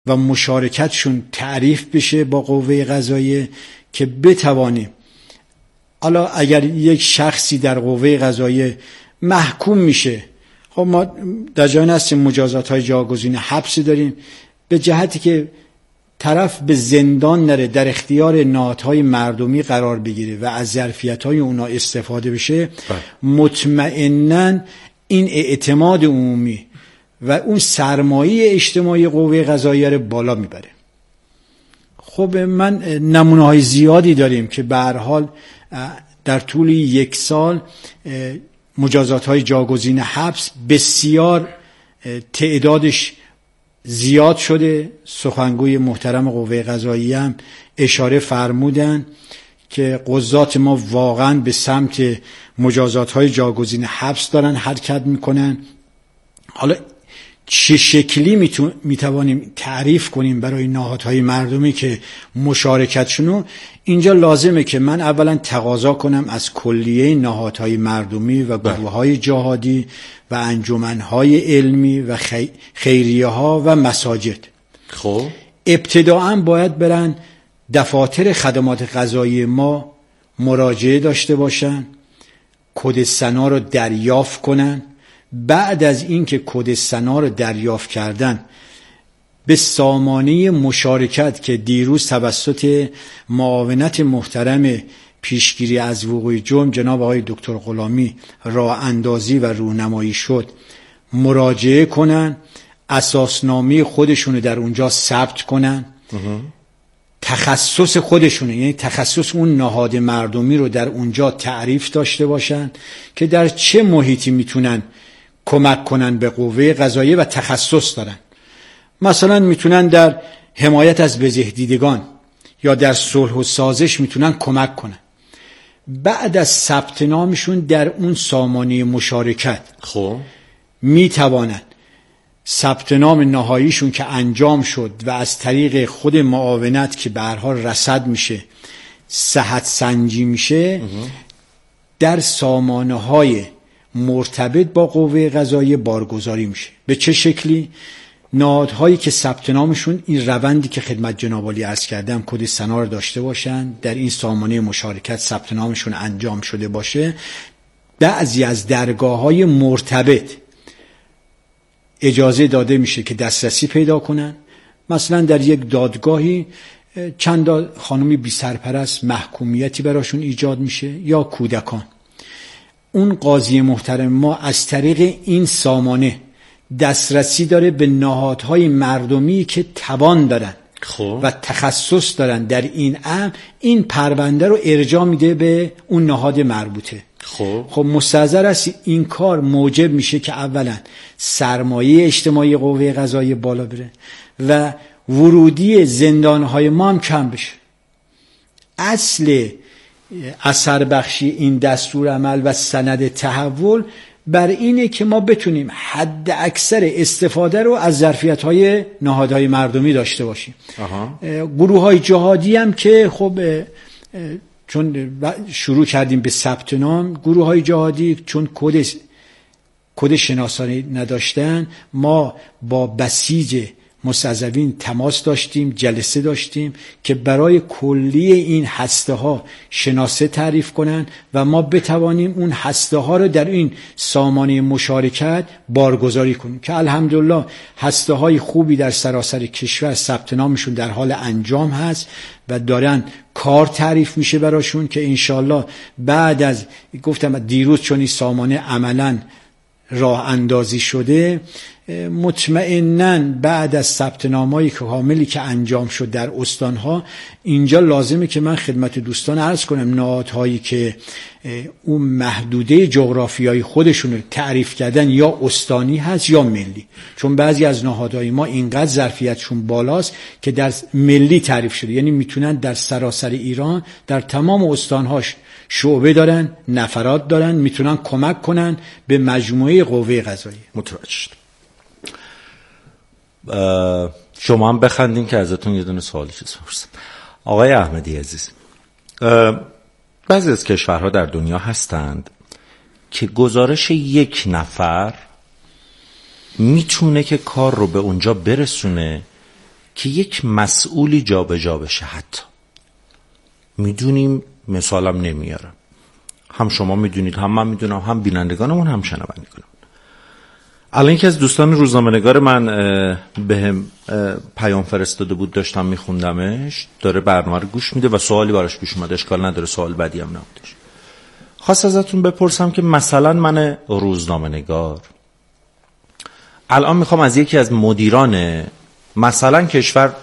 و مشارکتشون تعریف بشه با قوه قضاییه که بتوانیم حالا اگر یک شخصی در قوه قضاییه محکوم میشه، خب ما در جریان هستیم مجازات‌های جاگزین حبسی داریم، به جهتی که طرف به زندان نره، در اختیار نهادهای مردمی قرار بگیره و از ظرفیت‌های اونا استفاده بشه، مطمئناً این اعتماد عمومی و اون سرمایه اجتماعی قوه قضاییه رو بالا میبره. خب من نمونه‌های زیادی داریم که به هر حال در طول 1 سال مجازات‌های جاگزین حبس بسیار تعدادش زیاد شده. سخنگوی محترم قوه قضاییه هم اشاره فرمودن که قضات ما واقعا به سمت مجازات‌های جاگزین حبس دارن حرکت میکنن. حالا چه شکلی میتوانیم تعریف کنیم برای نهادهای مردمی که مشارکتشونو؟ اینجا لازمه که من اولا تقاضا کنم از کلیه نهادهای مردمی و گروه‌های جهادی و انجمن‌های علمی و خیریه‌ها و مساجد، خب ابتداعاً باید برن دفاتر خدمات قضایی ما مراجعه داشته باشن، کد سنا رو دریافت کنن. بعد از اینکه کد سنا رو دریافت کردن، به سامانه مشارکت که دیروز توسط معاونت محترم پیشگیری از وقوع جرم جناب آقای دکتر غلامی راه اندازی و راهنمایی شد، مراجعه کنن، اساسنامه خودشونو در اونجا ثبت کنن، تخصص خودشونه، یعنی تخصص اون نهاد مردمی رو در اونجا تعریف داشته باشن که در چه محیطی میتونن کمک کنن به قوه قضاییه و تخصص دارن. مثلا میتونن در حمایت از بزهدیدگان یا در صلح و سازش میتونن کمک کنن. بعد از ثبت نامشون در اون سامانه مشارکت خب میتوانن ثبت نام نهاییشون که انجام شد و از طریق خود معاونت که به هر حال رصد میشه، صحت سنجی میشه، در سامانه‌های مرتبط با قوه قضاییه بارگذاری میشه. به چه شکلی؟ نهادهایی که ثبت نامشون این روندی که خدمت جناب عالی عرض کردم کد سنا رو داشته باشن، در این سامانه مشارکت ثبت نامشون انجام شده باشه، بعضی از درگاه‌های مرتبط اجازه داده میشه که دسترسی پیدا کنن. مثلا در یک دادگاهی چند خانمی بی سرپرست محکومیتی براشون ایجاد میشه یا کودکان، اون قاضی محترم ما از طریق این سامانه دسترسی داره به نهادهای مردمی که توان دارن و تخصص دارن در این امر، این پرونده رو ارجاع میده به اون نهاد مربوطه. خب مستحضر است این کار موجب میشه که اولا سرمایه اجتماعی قوه قضاییه بالا بره و ورودی زندانهای ما هم کم بشه. اصل اثر بخشی این دستور عمل و سند تحول بر اینه که ما بتونیم حد اکثر استفاده رو از ظرفیت‌های نهادهای مردمی داشته باشیم. گروه‌های جهادی هم که خب چون شروع کردیم به ثبت نام، گروه‌های جهادی چون کد شناسانی نداشتن، ما با بسیج مستضعفین تماس داشتیم، جلسه داشتیم که برای کلی این هسته ها شناسه تعریف کنن و ما بتوانیم اون هسته ها رو در این سامانه مشارکت بارگذاری کنیم که الحمدلله هسته های خوبی در سراسر کشور ثبت نامشون در حال انجام هست و دارن کار تعریف میشه براشون که انشالله بعد از گفتم دیروز چون این سامانه عملاً راه اندازی شده، مطمئناً بعد از ثبت نامه‌ای کاملی که انجام شد در استانها، اینجا لازمه که من خدمت دوستان عرض کنم نهادهایی که اون محدوده جغرافیایی خودشون رو تعریف کردن یا استانی هست یا ملی، چون بعضی از نهادهای ما اینقدر ظرفیتشون بالاست که در ملی تعریف شده، یعنی میتونن در سراسر ایران در تمام استانهاش شعبه دارن، نفرات دارن، میتونن کمک کنن به مجموعه قوه قضاییه. متوجه شد. شما هم بخندین که ازتون یه دونه سوالی چیز بپرسم. آقای احمدی عزیز، بعضی از کشورها در دنیا هستند که گزارش یک نفر میتونه که کار رو به اونجا برسونه که یک مسئولی جابجا بشه. حتی میدونیم، مثالم نمیارم، هم شما میدونید، هم من میدونم، هم بینندگانمون، هم شنوندگانمون. الان یکی از دوستان روزنامه‌نگار من بهم پیام فرستاده بود، داشتم میخوندمش، داره برنامه رو گوش میده و سوالی براش پیش اومد، اشکال نداره، سوال بدی هم نبودش. خواست ازتون بپرسم که مثلا من روزنامه‌نگار الان میخوام از یکی از مدیران مثلا کشور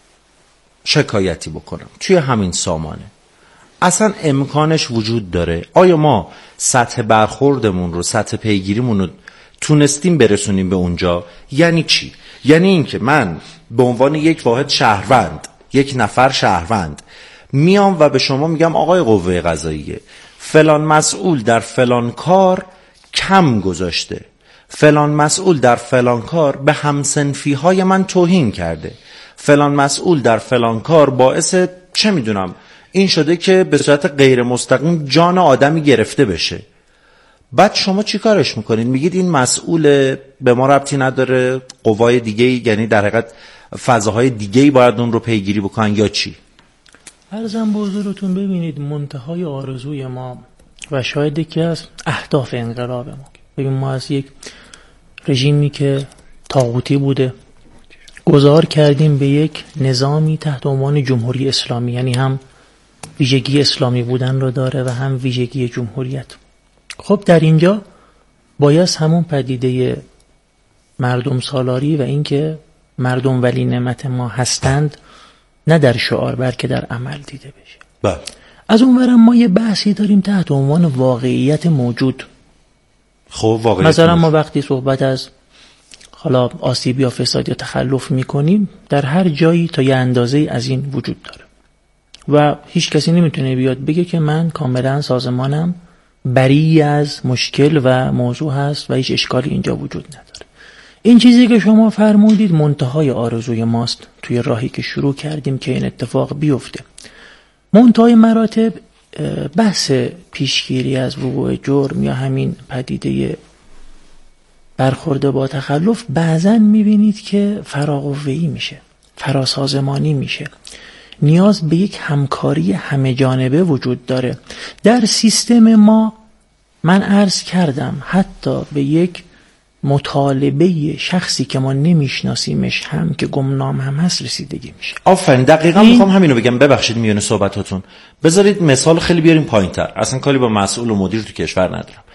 شکایتی بکنم توی همین سامانه، اصلا امکانش وجود داره؟ آیا ما سطح برخوردمون رو، سطح پیگیریمون رو تونستیم برسونیم به اونجا؟ یعنی چی؟ یعنی این که من به عنوان یک واحد شهروند، یک نفر شهروند میام و به شما میگم آقای قوه قضاییه فلان مسئول در فلان کار کم گذاشته، فلان مسئول در فلان کار به همسنفی های من توهین کرده، فلان مسئول در فلان کار باعث چه میدونم این شده که به صورت غیر مستقیم جان آدمی گرفته بشه. بعد شما چی کارش میکنید؟ میگید این مسئول، به ما ربطی نداره، قوای دیگه، یعنی در حقیقت فضاهای دیگه باید اون رو پیگیری بکنن یا چی؟ عرضم به حضورتون ببینید منتهای آرزوی ما و شاید یکی از اهداف انقلاب ما، ببین ما از یک رژیمی که طاغوتی بوده گذار کردیم به یک نظامی تحت عنوان جمهوری اسلامی، یعنی هم ویژگی اسلامی بودن رو داره و هم ویژگی جمهوریت. خب در اینجا باید همون پدیده مردم سالاری و اینکه مردم ولی نعمت ما هستند نه در شعار بلکه در عمل دیده بشه. بله. از اونورم ما یه بحثی داریم تحت عنوان واقعیت موجود. خب واقعیت مثلا ما وقتی صحبت از حالا آسیب یا فساد یا تخلف میکنیم در هر جایی تا یه اندازه از این وجود داره و هیچ کسی نمیتونه بیاد بگه که من کاملا سازمانم بری از مشکل و موضوع هست و هیچ اشکالی اینجا وجود نداره. این چیزی که شما فرمودید منتهای آرزوی ماست توی راهی که شروع کردیم که این اتفاق بیفته. منتهای مراتب بحث پیشگیری از وقوع جرم یا همین پدیده برخورد با تخلف بعضن میبینید که فراقوه‌ای میشه، فراسازمانی میشه، نیاز به یک همکاری همه جانبه وجود داره. در سیستم ما من عرض کردم حتی به یک مطالبه شخصی که ما نمیشناسیمش هم که گمنام هم هست رسیدگی میشه. آفرین، دقیقاً میخوام همینو بگم. ببخشید میونه صحبتاتون بذارید مثال خیلی بیاریم پایین‌تر، اصلا کاری با مسئول و مدیر تو کشور ندارم.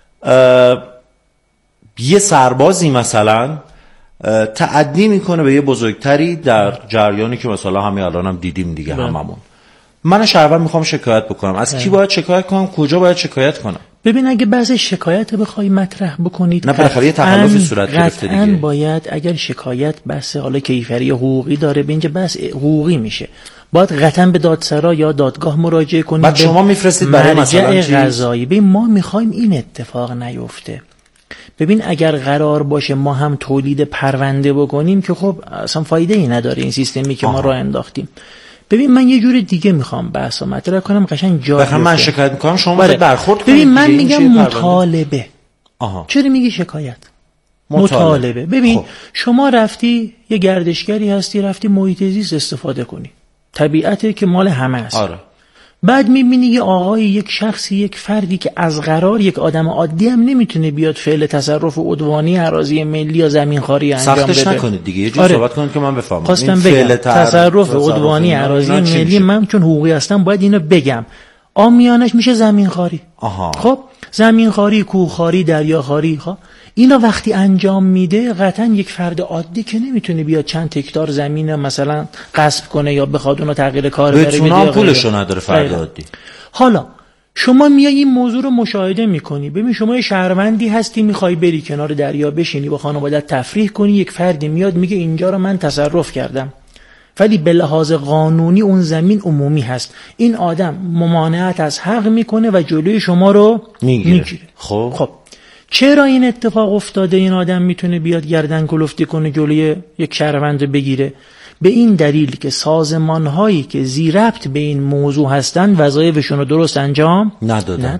یه سربازی مثلا تعدی میکنه به یه بزرگتری در جریانی که مثلا همین الان هم دیدیم دیگه هممون. من شهروند میخوام شکایت بکنم، از کی باید شکایت کنم؟ کجا باید شکایت کنم؟ ببین اگه بعض شکایت بخوای مطرح بکنید نه بالاخره یه تخلفی صورت گرفته دیگه. باید اگر شکایت بحث حالا کیفری حقوقی داره به اینجا بحث حقوقی میشه، باید قطعا به دادسرا یا دادگاه مراجعه کنید. بعد شما میفرستید برای مثلا قضایی. ببین ما میخوایم این اتفاق نیفته. ببین اگر قرار باشه ما هم تولید پرونده بکنیم که خب اصلا فایده ای نداره این سیستمی که ما راه انداختیم. ببین من یه جور دیگه میخوام بحث رو مطرح کنم قشنگ جا بیفته. من شکایت میکنم شما باید برخورد کنید. ببین من میگم مطالبه. چرا میگی شکایت؟ مطالبه. ببین شما رفتی یه گردشگری هستی، رفتی محیط زیست استفاده کنی، طبیعته که مال همه است. آره. بعد میبینی یه آقای، یک شخصی، یک فردی که از قرار یک آدم عادی هم نمیتونه بیاد فعل تصرف عدوانی اراضی ملی یا زمینخواری انجام بده. سختش نکنید دیگه، یه جور صحبت کنید که من بفهمم. خواستم بگم تصرف عدوانی اراضی ملی من چون حقوقی هستم باید اینو بگم. عامیانش میشه زمینخواری. خب زمینخواری، کوهخواری، دریاخواری، خب اینا وقتی انجام میده قطعا یک فرد عادی که نمیتونه بیاد چند هکتار زمین مثلا غصب کنه یا بخواد اونو تغییر کار بره بده، بتونه پولشو نداره فرد عادی. حالا شما میای این موضوع رو مشاهده میکنی، ببین شما یه شهروندی هستی میخوای بری کنار دریا بشینی با خانواده‌ات تفریح کنی، یک فردی میاد میگه اینجا رو من تصرف کردم ولی به لحاظ قانونی اون زمین عمومی هست، این آدم ممانعت از حق میکنه و جلوی شما رو میگیره. خب چرا این اتفاق افتاده؟ این آدم میتونه بیاد گردن کلفتی کنه جلوی یک شهروند بگیره به این دلیل که سازمان‌هایی که ذی ربط به این موضوع هستن وظایفشون رو درست انجام ندادن.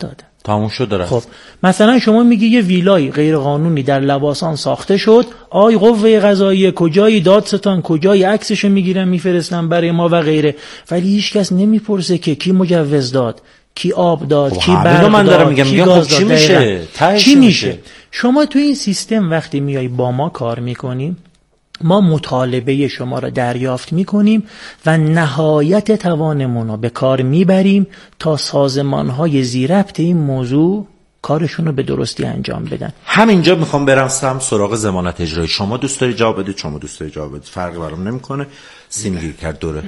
تموم شد رفت. خب مثلا شما میگی یه ویلای غیر قانونی در لواسان ساخته شد، آی قوه قضاییه کجایی، دادستان کجایی، عکسشو میگیرن میفرستن برای ما و غیره، ولی هیچ کس نمیپرسه که کی مجوز داد، کی آب داد، کی برق داد، کی گاز داد. چی میشه؟ شما تو این سیستم وقتی میای با ما کار میکنیم، ما مطالبه شما را دریافت میکنیم و نهایت توانمون رو به کار میبریم تا سازمانهای زیربط این موضوع کارشون رو به درستی انجام بدن. همینجا میخوام برم سراغ ضمانت اجرایی. شما دوست داری جواب بدید، شما دوست داری جواب بدید، فرقی برام نمیکنه. سینگیر کرد دوره.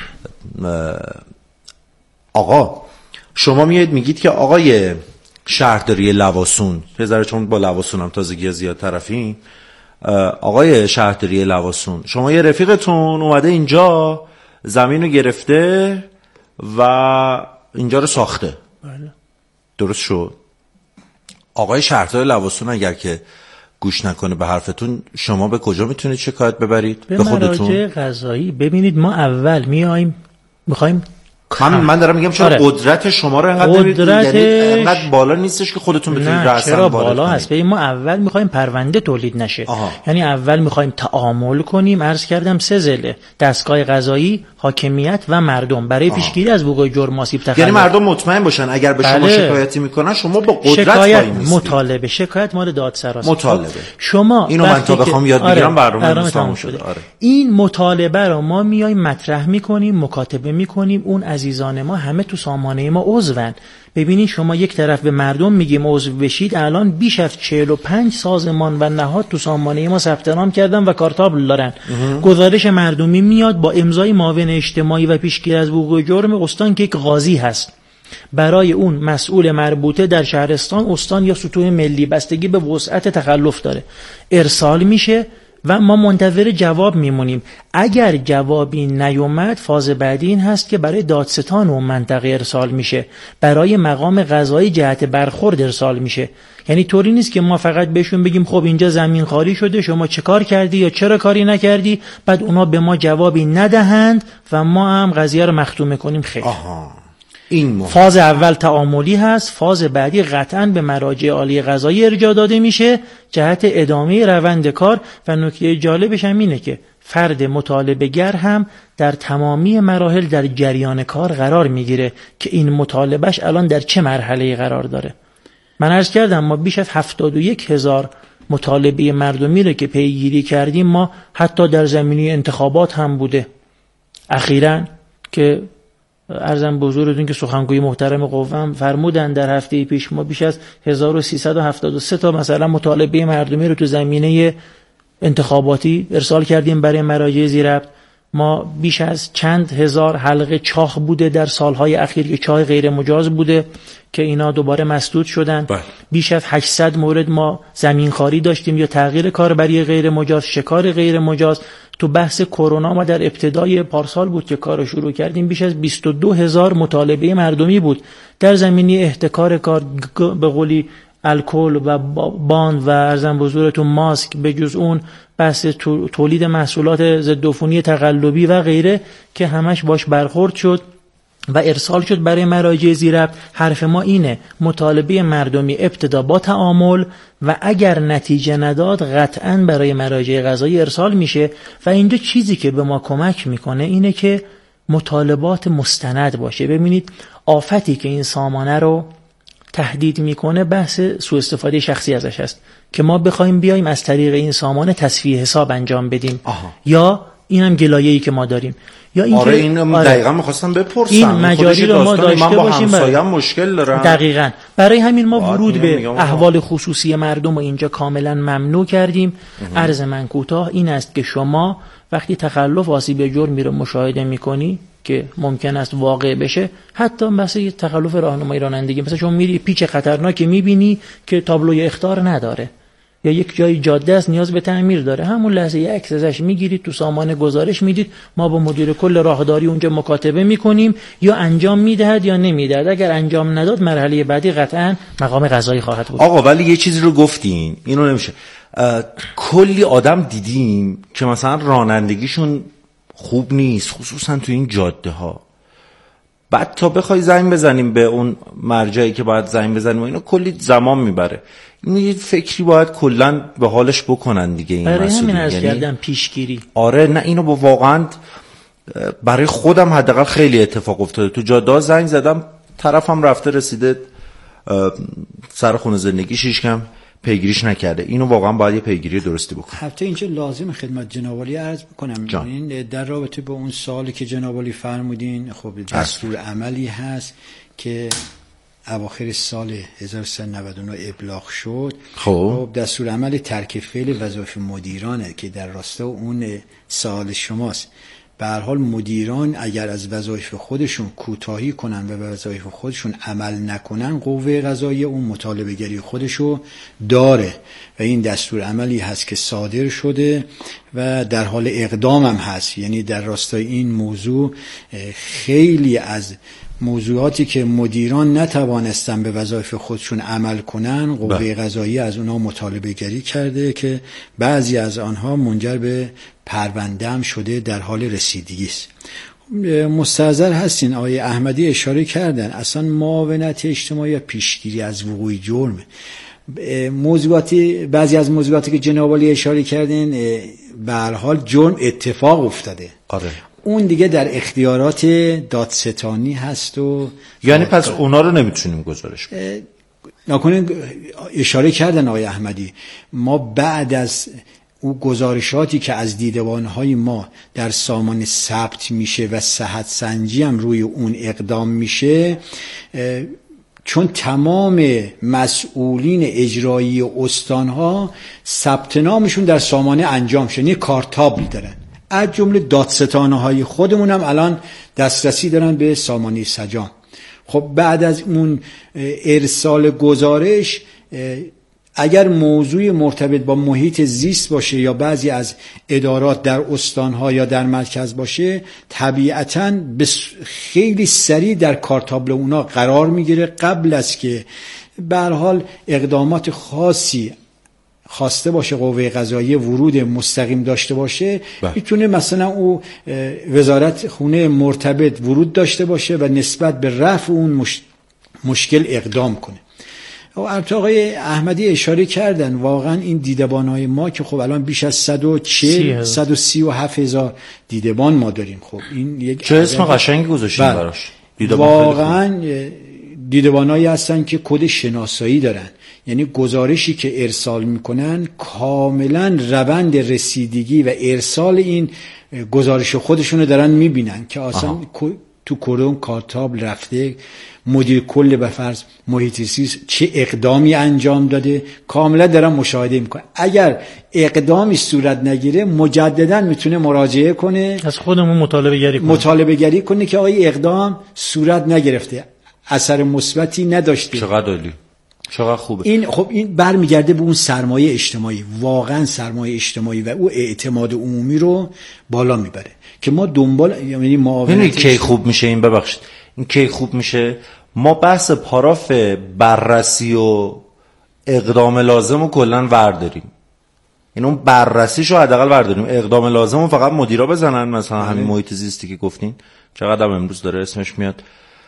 آقا شما میگید که آقای شهرداری لواسون، بذاره چون با لواسون هم تازگی زیاد طرفین، آقای شهرداری لواسون، شما یه رفیقتون اومده اینجا زمین رو گرفته و اینجا رو ساخته. بله. درست شد. آقای شهرداری لواسون اگر که گوش نکنه به حرفتون، شما به کجا میتونید شکایت ببرید؟ به خودتون؟ مراجع قضایی. ببینید ما اول میخوایم من دارم میگم چرا قدرت شما رو انقدر بالا نیستش که خودتون بتونید رأساً چرا بالا هست؟ ما اول میخوایم پرونده تولید نشه. یعنی اول میخوایم تعامل کنیم. عرض کردم 3 ضلع: دستگاه قضایی، حاکمیت و مردم، برای پیشگیری از وقوع جرم آسیب تخلف. یعنی مردم مطمئن باشن اگر به شما شکایتی میکنن شما با قدرت شکایت مال دادسراست. مطالبه شما اینو من تا بخوام یاد بگیرم برنامه تموم شده. این مطالبه رو ما میایم مطرح میکنیم، مکاتبه میکنیم. اون عزیزان ما همه تو سامانه ما عضون. ببینید شما یک طرف به مردم میگیم عضو بشید، الان بیش از 45 سازمان و نهاد تو سامانه ما ثبت نام کردن و کارتابل دارن. گزارش مردمی میاد با امضای معاون اجتماعی و پیشگیری از وقوع جرم استان که یک قاضی هست. برای اون مسئول مربوطه در شهرستان، استان یا سطوح ملی، بستگی به وسعت تخلف داره، ارسال میشه و ما منتظر جواب میمونیم. اگر جوابی نیومد، فاز بعدی این هست که برای دادستان اون منطقه ارسال میشه، برای مقام قضایی جهت برخورد ارسال میشه. یعنی طوری نیست که ما فقط بهشون بگیم خب اینجا زمین خالی شده، شما چه کار کردی یا چرا کاری نکردی، بعد اونا به ما جوابی ندهند و ما هم قضیه رو مختومه کنیم. خیر. این فاز اول تعاملی هست، فاز بعدی قطعاً به مراجع عالی قضایی ارجاع داده میشه جهت ادامه روند کار. و نکته جالبش هم اینه که فرد مطالبه گر هم در تمامی مراحل در جریان کار قرار میگیره که این مطالبهش الان در چه مرحله قرار داره. من عرض کردم ما بیش از 71,000 مطالبه مردمی رو که پیگیری کردیم. ما حتی در زمینه انتخابات هم بوده. اخیراً که عرضم به حضورتون که سخنگوی محترم قوم فرمودن در هفته پیش ما بیش از 1373 تا مثلا مطالبه مردمی رو تو زمینه انتخاباتی ارسال کردیم برای مراجع زیربط. ما بیش از چند هزار حلقه چاه بوده در سالهای اخیر که چاه غیر مجاز بوده که اینا دوباره مسدود شدن. بیش از 800 مورد ما زمینخواری داشتیم یا تغییر کاربری غیر مجاز، شکار غیر مجاز. تو بحث کرونا ما در ابتدای پارسال بود که کارو شروع کردیم. بیش از 22,000 مطالبه مردمی بود در زمینه احتکار کار، به قولی الکل و باند و ارزم حضورتون ماسک، به جز اون بحث تولید محصولات ضد عفونی تقلبی و غیره که همش باش برخورد شد و ارسال شد برای مراجع زیربط. حرف ما اینه مطالبه مردمی ابتدا با تعامل و اگر نتیجه نداد قطعاً برای مراجع قضایی ارسال میشه. و اینجا چیزی که به ما کمک میکنه اینه که مطالبات مستند باشه. ببینید آفتی که این سامانه رو تهدید میکنه بحث سوء استفاده شخصی ازش است که ما بخوایم بیایم از طریق این سامانه تصفیه حساب انجام بدیم. یا اینم گلایه‌ای که ما داریم. یا این آره این دقیقاً می‌خواستم بپرسم. این مجاری رو ما داشته من با باشیم. همسایم مشکل دارم. دقیقاً. برای همین ما ورود به احوال خصوصی مردم رو اینجا کاملاً ممنوع کردیم. عرض من کوتاه این است که شما وقتی تخلف آسیب جرمی رو مشاهده می‌کنی که ممکن است واقع بشه، حتی مثلا تخلف راهنمایی رانندگی، مثلا شما میری پیچ خطرناکی می‌بینی که تابلوی اخطار نداره یا یک جای جاده است نیاز به تعمیر داره، همون لحظه یک عکس ازش میگیرید تو سامانه گزارش میدید، ما با مدیر کل راهداری اونجا مکاتبه میکنیم یا انجام میدهد یا نمیدهد. اگر انجام نداد مرحله بعدی قطعا مقام قضایی خواهد بود. آقا ولی یه چیزی رو گفتین اینو نمیشه. کلی آدم دیدیم که مثلا رانندگیشون خوب نیست، خصوصا تو این جاده ها، بعد تا بخوای زنگ بزنیم به اون مرجعی که باید زنگ بزنیم و اینا کلی زمان میبره. این یه فکری باید کلا به حالش بکنن دیگه این برای مسئله. همین از کردن پیشگیری. آره نه اینو با واقعا برای خودم حداقل خیلی اتفاق افتاده. تو جاده زنگ زدم طرفم رفته رسیده سر خونه زندگیش، هیچ کم پیگیریش نکرده. اینو واقعا باید یه پیگیری درستی بکنه. حتی اینجا لازم خدمت جناب عالی عرض بکنم این در رابطه با اون سوالی که جناب عالی فرمودین، خب دستور عملی هست که اواخر سال 1399 ابلاغ شد. خب دستور عمل ترک فعل وظایف مدیرانه که در راستا اون سوال شماست. به هر حال مدیران اگر از وظایف خودشون کوتاهی کنن و به وظایف خودشون عمل نکنن، قوه قضاییه اون مطالبه گری خودشو داره و این دستور عملی هست که صادر شده و در حال اقدام هم هست. یعنی در راستای این موضوع خیلی از موضوعاتی که مدیران نتوانستن به وظایف خودشون عمل کنن، قوه قضاییه از اونها مطالبه گری کرده که بعضی از آنها منجر به پرونده هم شده، در حال رسیدگی است. مستحضر هستین آقای احمدی اشاره کردن اصلا معاونت اجتماعی یا پیشگیری از وقوع جرم، موضوعاتی بعضی از موضوعاتی که جناب عالی اشاره کردین به هر حال جرم اتفاق افتاده. آره اون دیگه در اختیارات دادستانی هست و یعنی پس اونا رو نمیتونیم گزارش بدیم. نکنین اشاره کردن آقای احمدی، ما بعد از او گزارشاتی که از دیدبانهای ما در سامان ثبت میشه و صحت سنجی هم روی اون اقدام میشه، چون تمام مسئولین اجرایی استانها ثبت نامشون در سامانه انجام شده، یعنی کارتابل دارن، از جمله دادستانهای خودمون هم الان دسترسی دارن به سامانه سجان. خب بعد از اون ارسال گزارش اگر موضوع مرتبط با محیط زیست باشه یا بعضی از ادارات در استانها یا در مرکز باشه، طبیعتاً خیلی سریع در کارتابل اونا قرار میگیره قبل از که به هر حال اقدامات خاصی خواسته باشه قوه قضاییه ورود مستقیم داشته باشه. میتونه مثلا او وزارت خونه مرتبط ورود داشته باشه و نسبت به رفع اون مشکل اقدام کنه. البته آقای احمدی اشاره کردن واقعا این دیدبان‌های ما که خب الان بیش از 137 هزار دیدبان ما داریم. خب این یک چه اسم قشنگی گذاشتین براش. واقعا دیدبانایی هستن که کد شناسایی دارن، یعنی گزارشی که ارسال میکنن کاملا روند رسیدگی و ارسال این گزارش خودشونو دارن میبینن که اصلا تو کدوم کارتابل رفته، مدیر کل به فرض محیط زیست چه اقدامی انجام داده، کاملا دارن مشاهده میکنن. اگر اقدامی صورت نگیره مجددا میتونه مراجعه کنه، از خودمون مطالبه گری کنه که آقای اقدام صورت نگرفته، اثر مثبتی نداشته. چقدر عالی، چقدر خوبه. این خب این برمیگرده به اون سرمایه اجتماعی، واقعا سرمایه اجتماعی و او اعتماد عمومی رو بالا میبره که ما دنبال، یعنی معاونت کی خوب میشه این، ببخشید این کی خوب میشه، ما بحث پاراف بررسی و اقدام لازم رو کلا ورداریم، این اون بررسیشو حداقل ورداریم، اقدام لازم رو فقط مدیرا بزنن، مثلا همین محیط زیستی که گفتین چقدر امروز داره اسمش میاد،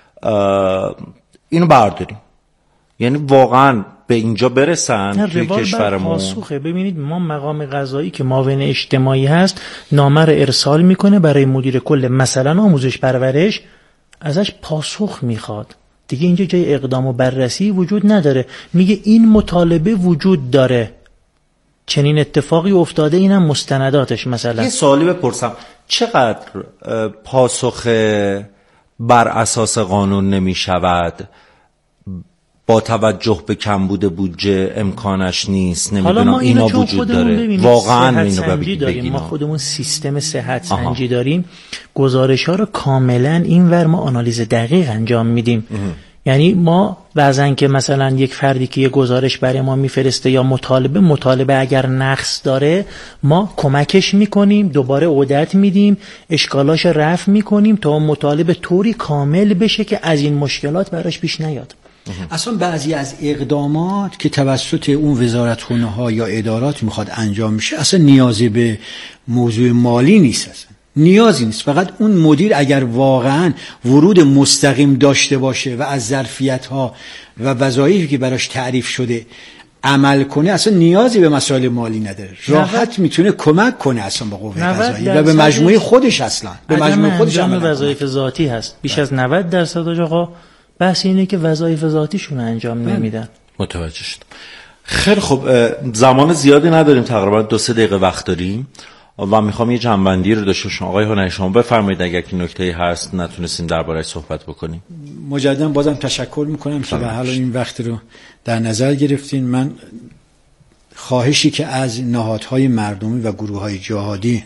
اینو برداریم. یعنی واقعا به اینجا برسن توی کشورمون. پاسخه ببینید ما مقام قضایی که معاون اجتماعی هست نامه رو ارسال میکنه برای مدیر کل مثلا آموزش پرورش، ازش پاسخ میخواد دیگه. اینجا جای اقدام و بررسی وجود نداره، میگه این مطالبه وجود داره، چنین اتفاقی افتاده، اینم مستنداتش. مثلا یه سوالی بپرسم، چقدر پاسخ بر اساس قانون نمیشود با توجه به کمبود بودجه امکانش نیست، نمیدونم اینا وجود داره؟ واقعا اینو بگیم ما خودمون سیستم صحت سنجی داریم، گزارش ها رو کاملا اینور ما آنالیز دقیق انجام میدیم. یعنی ما بعضن که مثلا یک فردی که یه گزارش برای ما میفرسته یا مطالبه اگر نقص داره ما کمکش میکنیم، دوباره عودت میدیم، اشکالاش رفع میکنیم تا مطالبه طوری کامل بشه که از این مشکلات براش پیش نیاد. اصلا بعضی از اقدامات که توسط اون وزارتخونه‌ها یا ادارات میخواد انجام میشه اصلا نیازی به موضوع مالی نیست، اصلا نیازی نیست. فقط اون مدیر اگر واقعا ورود مستقیم داشته باشه و از ظرفیت‌ها و وظایفی که براش تعریف شده عمل کنه، اصلا نیازی به مسائل مالی نداره، راحت میتونه کمک کنه اصلا به قوه قضاییه و به مجموعه خودش، اصلا به مجموعه خودش عمل وظایف ذاتی هست. بیش از 90% آقا بحث اینه که وظایف ذاتیشون انجام نمیدن. متوجه شدم. خیلی خب، زمان زیادی نداریم، تقریبا 2-3 دقیقه وقت داریم و میخوام یه جنبندی رو داشته باشم. آقای هنری شما بفرمایید اگر که نکته‌ای هست نتونستیم درباره‌اش صحبت بکنیم. مجددا بازم تشکر میکنم که به حال این وقت رو در نظر گرفتین. من خواهشی که از نهادهای مردمی و گروه‌های جهادی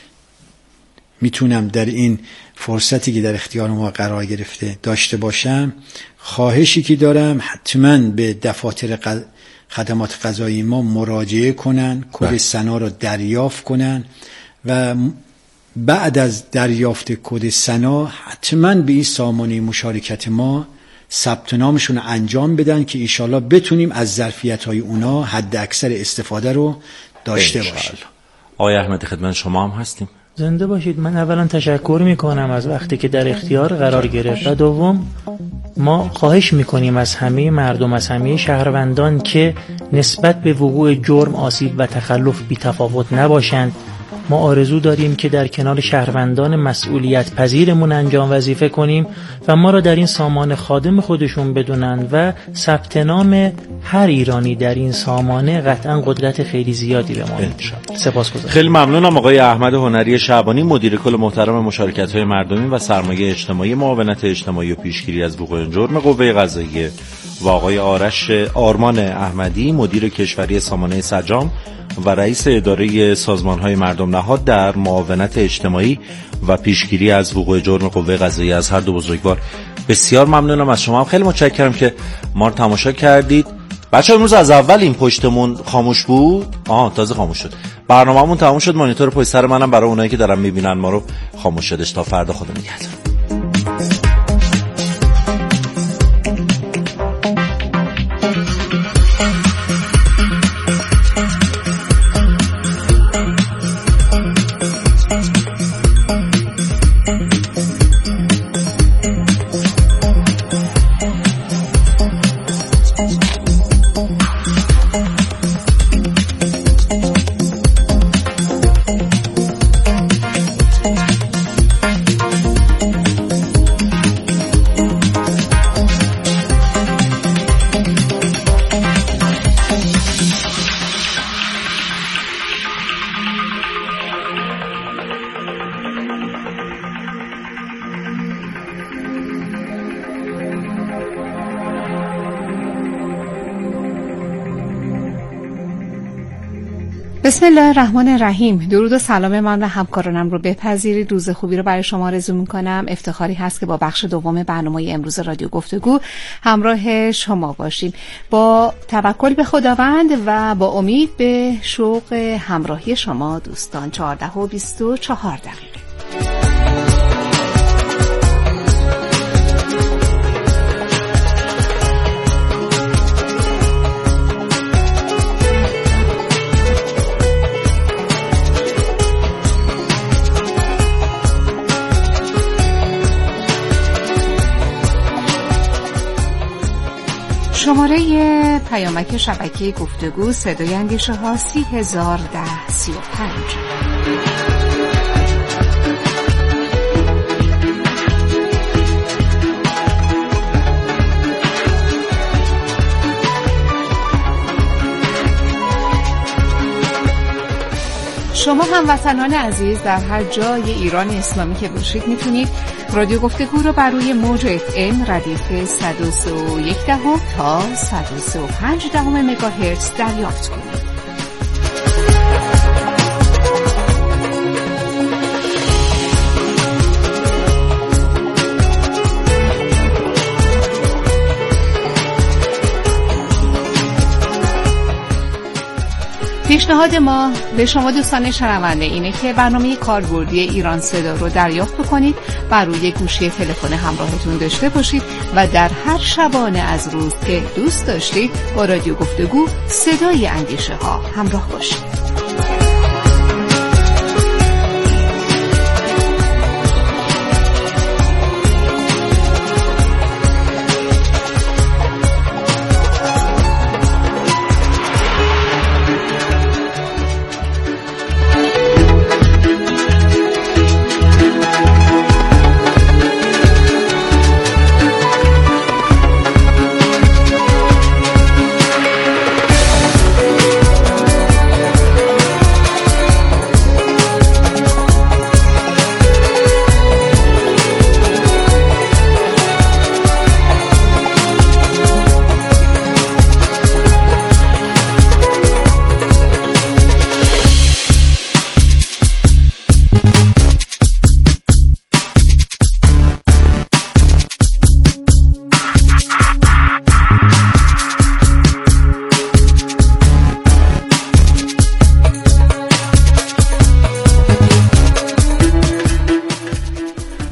میتونم در این فرصتی که در اختیار ما قرار گرفته داشته باشم، خواهشی که دارم حتما به دفاتر خدمات قضایی ما مراجعه کنن، کد سنا رو دریافت کنن و بعد از دریافت کد سنا حتما به این سامانه مشارکت ما ثبت نامشون رو انجام بدن که انشالله بتونیم از ظرفیت‌های اونا حد اکثر استفاده رو داشته باشیم. آقای احمدی خدمت شما هم هستیم. زنده باشید. من اولا تشکر میکنم از وقتی که در اختیار قرار گرفت و دوم ما خواهش میکنیم از همه مردم، از همه شهروندان که نسبت به وقوع جرم، آسیب و تخلف بی تفاوت نباشند. ما آرزو داریم که در کنار شهروندان مسئولیت پذیرمون انجام وظیفه کنیم و ما را در این سامانه خادم خودشون بدونن و ثبت نام هر ایرانی در این سامانه قطعا قدرت خیلی زیادی به ما میده. سپاسگزارم. خیلی ممنونم آقای احمد هنری شعبانی، مدیر کل محترم مشارکت‌های مردمی و سرمایه اجتماعی معاونت اجتماعی و پیشگیری از وقوع جرم قوه قضاییه و آقای آرمان احمدی، مدیر کشوری سامانه سجام و رئیس اداره سازمان‌های مردم نهاد در معاونت اجتماعی و پیشگیری از وقوع جرم قوه قضاییه. از هر دو بزرگوار بسیار ممنونم. از شما هم خیلی متشکرم که ما رو تماشا کردید. بچه‌ها امروز از اول این پشتمون خاموش بود. تازه خاموش شد. برنامه‌مون تموم شد. مانیتور پشت سر منم برای اونایی که دارن می‌بینن ما رو خاموش شدش. تا فردا، خدا نگهدار. بسم الله الرحمن الرحیم. درود و سلام من و همکارانم رو بپذیرید. روز خوبی رو برای شما آرزو می‌کنم. افتخاری هست که با بخش دوم برنامه امروز رادیو گفتگو همراه شما باشیم. با توکل به خداوند و با امید به شوق همراهی شما دوستان. 14:24 دقیقه. شماره پیامک شبکه گفتگو صدای اندیشه ها 301035. شما هموطنان عزیز در هر جای ایران اسلامی که باشید میتونید رادیو گفتگو رو بر روی موج FM ردیف 103.1 تا 103.5 مگاهرتز دریافت کنید. پیشنهاد ما به شما دوستان شنونده اینه که برنامه کاربردی ایران صدا رو دریافت بکنید، بر روی گوشی تلفن همراهتون داشته باشید و در هر شبانه از روز که دوست داشتید با رادیو گفتگو صدای اندیشه ها همراه باشید.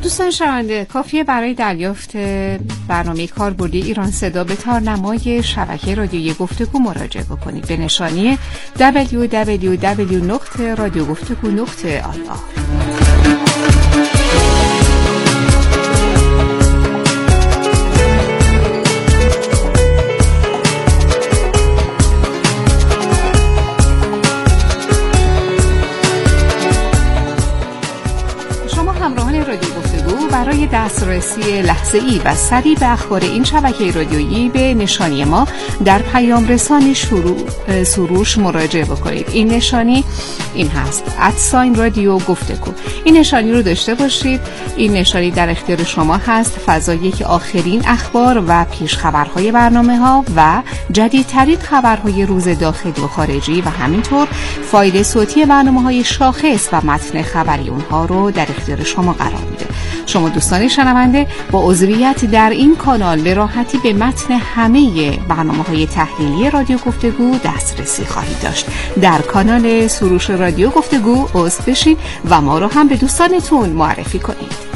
دوستان شنونده، کافیه برای دریافت برنامه کاربردی ایران صدا به تارنمای شبکه رادیویی گفتگو مراجعه بکنید به نشانی www.radiogoftegu.ir. برای دسترسی لحظه‌ای و سریع به اخبار این شبکه رادیویی به نشانی ما در پیام رسانی سروش مراجعه بکنید. این نشانی این هست @رادیو گفتگو. این نشانی رو داشته باشید. این نشانی در اختیار شما هست. فضایی که آخرین اخبار و پیش خبرهای برنامه‌ها و جدیدترین خبرهای روز داخلی و خارجی و همینطور فایل صوتی برنامه‌های شاخص و متن خبری اونها رو در اختیار شما قرار میده. شما دوستان شنونده با عضویت در این کانال به راحتی به متن همه برنامه‌های تحلیلی رادیو گفتگو دسترسی خواهید داشت. در کانال سروش رادیو گفتگو عضو بشید و ما رو هم به دوستانتون معرفی کنید.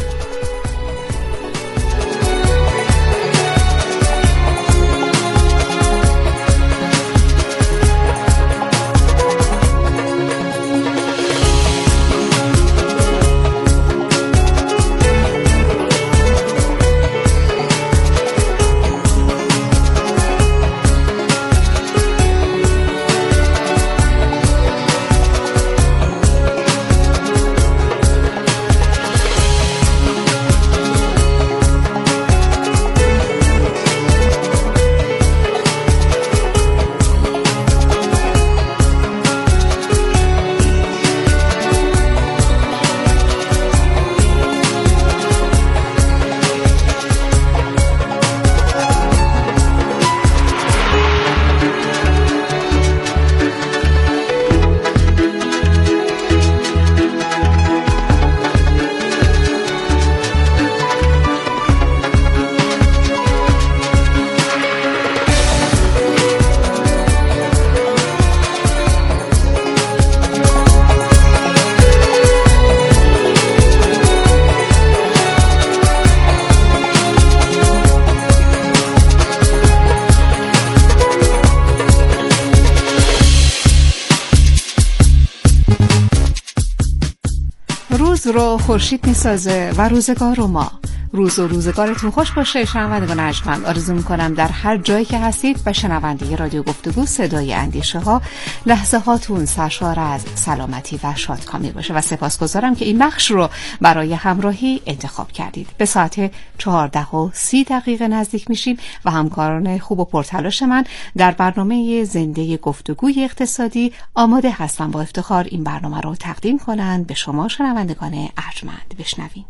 روز رو خورشید میسازه و روزگار رو ما. روز و روزگارتون خوش باشه شنوندگان ارجمند. آرزو میکنم در هر جایی که هستید و شنونده رادیو گفتگو صدای اندیشه ها لحظه هاتون سرشار از سلامتی و شادکامی باشه و سپاسگزارم که این بخش رو برای همراهی انتخاب کردید. به ساعت 14:30 نزدیک میشیم و همکاران خوب و پرتلاش من در برنامه زنده گفتگوی اقتصادی آماده هستن با افتخار این برنامه رو تقدیم کنند به شما شنوندگان ارجمند. بشنویم.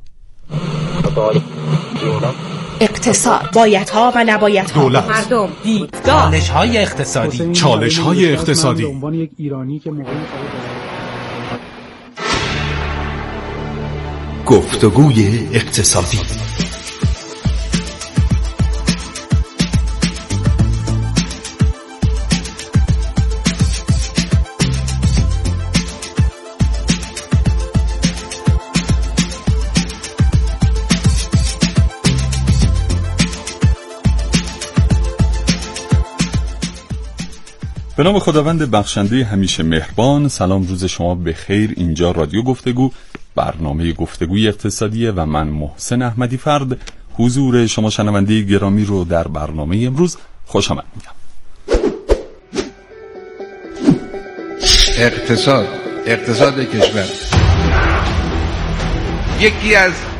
اقتصاد، بایدها و نبایدها، دولت، مردم، دیدگاه، چالش‌های اقتصادی، چالش‌های اقتصادی. عنوان یک ایرانی که گفتگوی اقتصادی. به نام خداوند بخشنده همیشه مهربان. سلام، روز شما بخیر. اینجا رادیو گفتگو، برنامه گفتگوی اقتصادیه و من محسن احمدی فرد حضور شما شنونده گرامی رو در برنامه امروز خوش آمد میگم. اقتصاد کشور یکی از